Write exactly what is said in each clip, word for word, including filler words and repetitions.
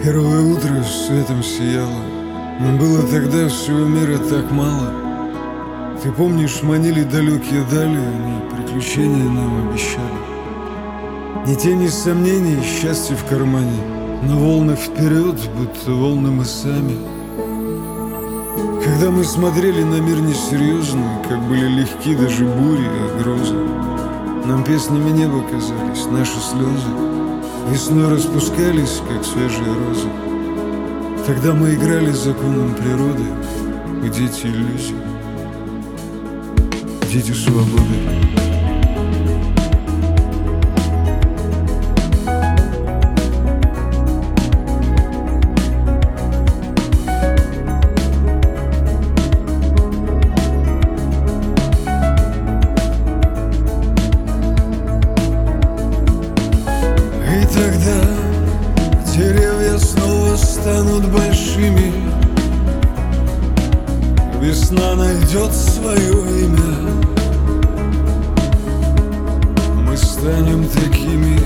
Первое утро светом сияло, но было тогда всего мира так мало. Ты помнишь, манили далекие дали, они приключения нам обещали. Ни тени сомнений, счастье в кармане, на волнах вперед, будто волны мы сами. Когда мы смотрели на мир несерьезно, как были легки даже бури и грозы, нам песнями неба казались наши слезы, весной распускались, как свежие розы. Тогда мы играли законом природы, мы дети иллюзий, дети свободы. И тогда деревья снова станут большими, весна найдет свое имя. Мы станем такими,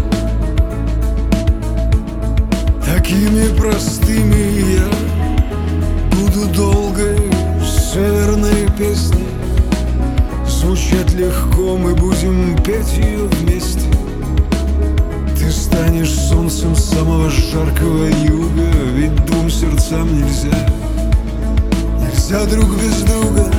такими простыми. Я буду долгой северной песней, звучать легко, мы будем петь ее вместе. Ты станешь солнцем самого жаркого юга, ведь двум сердцам нельзя, нельзя друг без друга.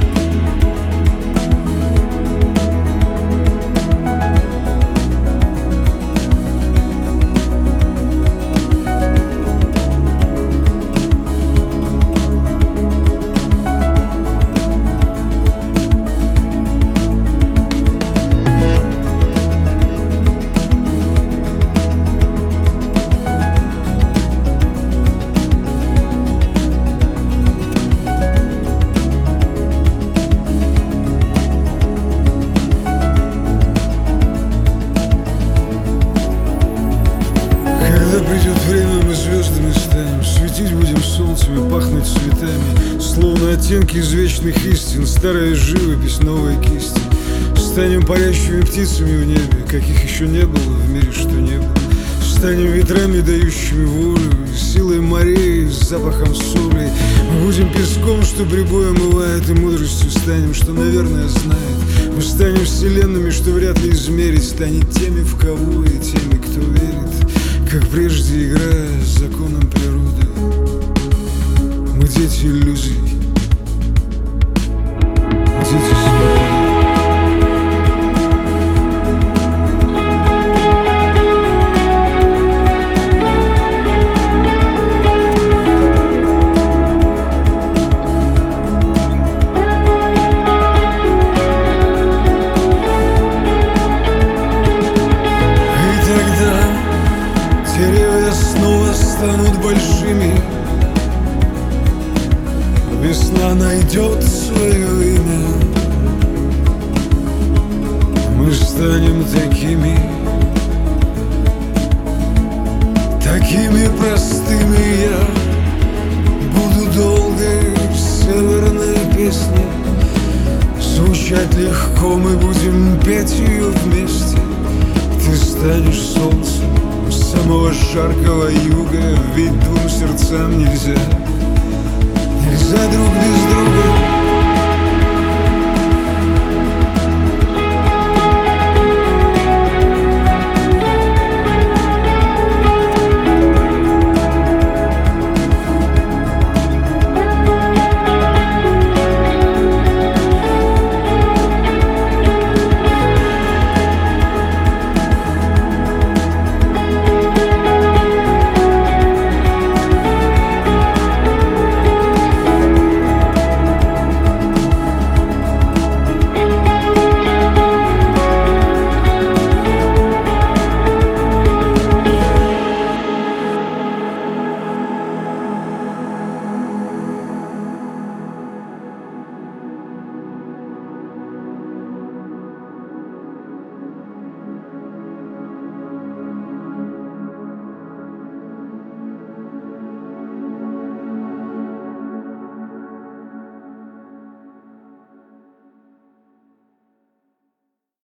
Когда придет время, мы звездами станем, светить будем солнцем и пахнуть цветами, словно оттенки извечных истин, старая живопись новой кисти. Станем парящими птицами в небе, каких еще не было в мире, что не было. Станем ветрами, дающими волю, силой морей, запахом соли. Мы будем песком, что прибой омывает, и мудростью станем, что, наверное, знает. Мы станем вселенными, что вряд ли измерить, станет теми, в кого и теми, кто верит, как прежде играя с законом природы. Мы дети иллюзий, дети свободы. Деревья снова станут большими, весна найдет свое имя. Мы станем такими, такими простыми. Я буду долгой северной песней, звучать легко, мы будем петь ее вместе. Ты станешь солнцем самого жаркого юга, ведь двум сердцам нельзя, нельзя друг без друга.